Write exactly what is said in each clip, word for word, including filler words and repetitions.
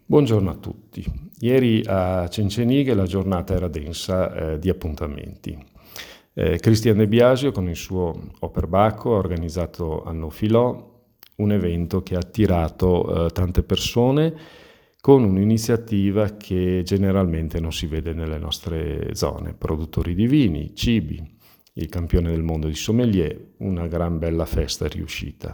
Buongiorno a tutti. Ieri a Cencenighe la giornata era densa eh, di appuntamenti. Eh, Christian De Biasio con il suo Operbacco ha organizzato a Nofilò un evento che ha attirato eh, tante persone con un'iniziativa che generalmente non si vede nelle nostre zone. Produttori di vini, cibi, il campione del mondo di sommelier, una gran bella festa riuscita.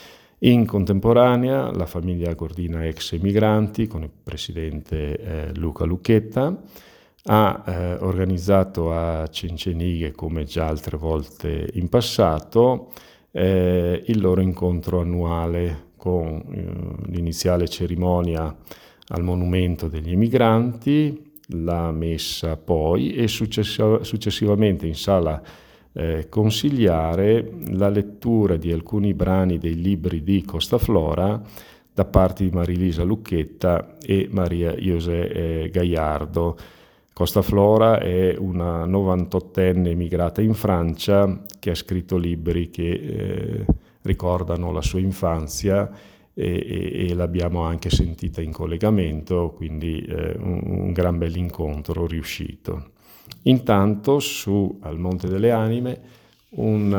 In contemporanea la famiglia Gordina ex emigranti con il presidente eh, Luca Lucchetta ha eh, organizzato a Cencenighe, come già altre volte in passato, eh, il loro incontro annuale con eh, l'iniziale cerimonia al monumento degli emigranti, la messa poi e successiv- successivamente in sala Eh, consigliare la lettura di alcuni brani dei libri di Costaflora da parte di Marilisa Lucchetta e Maria José eh, Gaiardo. Costaflora è una novantottenne emigrata in Francia che ha scritto libri che eh, ricordano la sua infanzia e, e, e l'abbiamo anche sentita in collegamento, quindi eh, un, un gran bell'incontro riuscito. Intanto su al Monte delle Anime un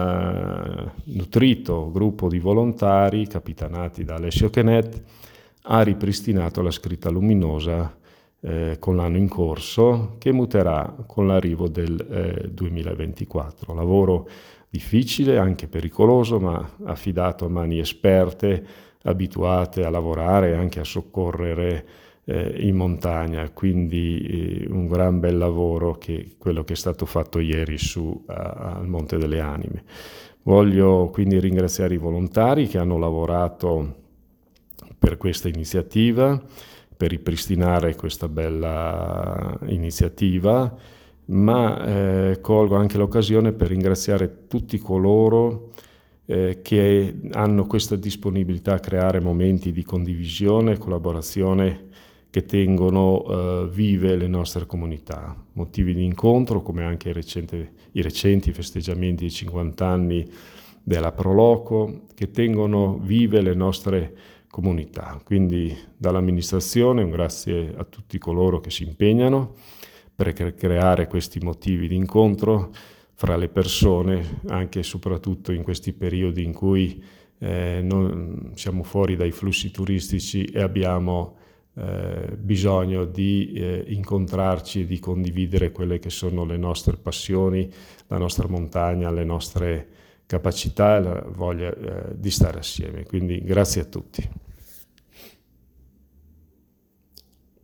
uh, nutrito gruppo di volontari capitanati da Alessio Chenet ha ripristinato la scritta luminosa eh, con l'anno in corso, che muterà con l'arrivo del eh, duemilaventiquattro. Lavoro difficile, anche pericoloso, ma affidato a mani esperte, abituate a lavorare e anche a soccorrere in montagna, quindi eh, un gran bel lavoro che quello che è stato fatto ieri su a, al Monte delle Anime. Voglio quindi ringraziare i volontari che hanno lavorato per questa iniziativa, per ripristinare questa bella iniziativa, ma eh, colgo anche l'occasione per ringraziare tutti coloro eh, che hanno questa disponibilità a creare momenti di condivisione e collaborazione che tengono uh, vive le nostre comunità, motivi di incontro come anche i recenti, i recenti festeggiamenti di cinquanta anni della Proloco, che tengono vive le nostre comunità. Quindi dall'amministrazione un grazie a tutti coloro che si impegnano per creare questi motivi di incontro fra le persone, anche e soprattutto in questi periodi in cui eh, non, siamo fuori dai flussi turistici e abbiamo Eh, bisogno di eh, incontrarci e di condividere quelle che sono le nostre passioni, la nostra montagna, le nostre capacità e la voglia eh, di stare assieme. Quindi grazie a tutti.